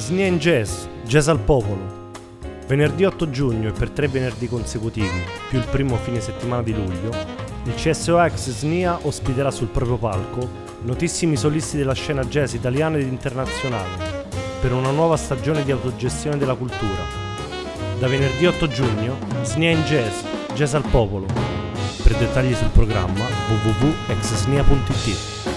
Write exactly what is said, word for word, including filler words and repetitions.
Snia in Jazz, Jazz al Popolo. Venerdì otto giugno e per tre venerdì consecutivi, più il primo fine settimana di luglio, il C S O X Snia ospiterà sul proprio palco notissimi solisti della scena jazz italiana ed internazionale per una nuova stagione di autogestione della cultura. Da venerdì otto giugno, Snia in Jazz, Jazz al Popolo. Per dettagli sul programma w w w punto x snia punto i t.